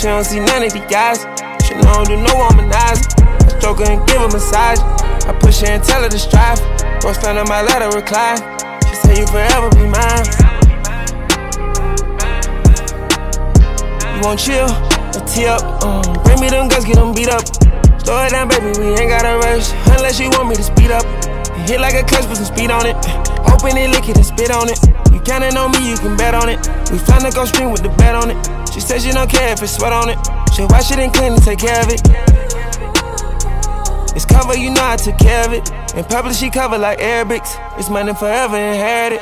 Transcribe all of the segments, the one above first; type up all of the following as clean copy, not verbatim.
She don't see none of these guys. She know I don't do no womanizing. I stroke her and give her massage. I push her and tell her to strive. Rose found on my letter recline. She said you forever be mine. You won't chill or tee up. Bring me them guns, get them beat up. Slow it down, baby, we ain't gotta rush. Unless you want me to speed up. Hit like a clutch, put some speed on it. Open it, lick it, and spit on it. You countin' on me, you can bet on it. We find the Gulf Stream with the bet on it. She said she don't care if it's sweat on it. She wash it and clean and take care of it. It's cover, you know I took care of it. In public, she cover like Arabics. It's money forever, inherited.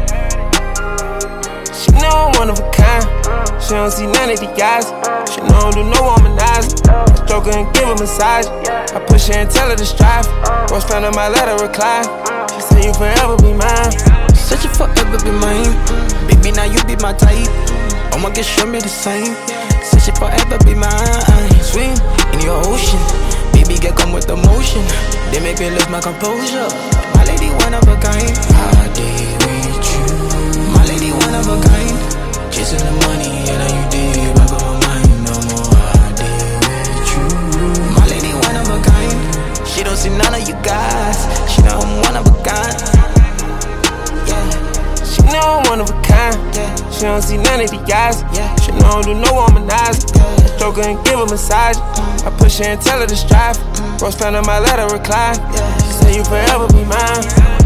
She know I'm one of a kind. She don't see none of these guys. She know I don't do no womanizing. I stroke her and give her massage. I push her and tell her to strive. Rose found on my letter recline. She said you forever be mine. Said you forever be mine. Baby, now you be my type. I'ma get show me the same. Said you forever be mine. Swim in your ocean. Baby, get come with emotion. They make me lose my composure. My lady, one of a kind. I did with you. My lady, one of a kind. Chasing the money, and now you did back on my mind no more. I did with you. My lady, one of a kind. She don't see none of you guys. She know I'm one of a kind. Yeah. She know I'm one of a kind. She don't see none of these guys. She know I don't do no womanizing. I stroke her and give her massage. I push her and tell her to strive. Rose found on my letter recline. She said you forever be mine.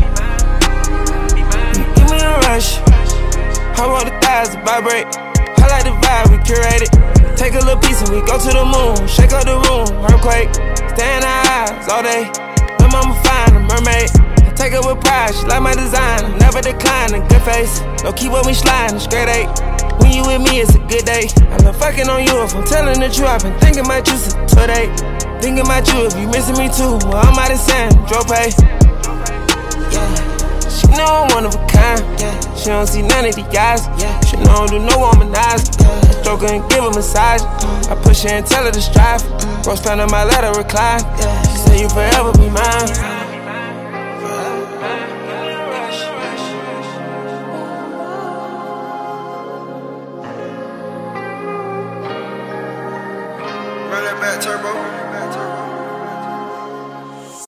You give me a rush. I want the thighs to vibrate. I like the vibe, we curate it. Take a little piece and we go to the moon. Shake up the room, earthquake. Stay in her eyes all day. My mama fine, a mermaid. I take her with pride, she like my design. I never decline, a good face. No keep with me sliding, it's grade 8. When you with me, it's a good day. I love fucking on you if I'm telling the truth. I've been thinking about you since today. Thinking about you if you missing me too. Well, I'm out of sand, drop pay. She know I'm one of a kind. She don't see none of these guys. She know I don't do no womanizing. I stroke her and give her massage. I push her and tell her to strive. Rose found on my letter recline. She said you forever be mine.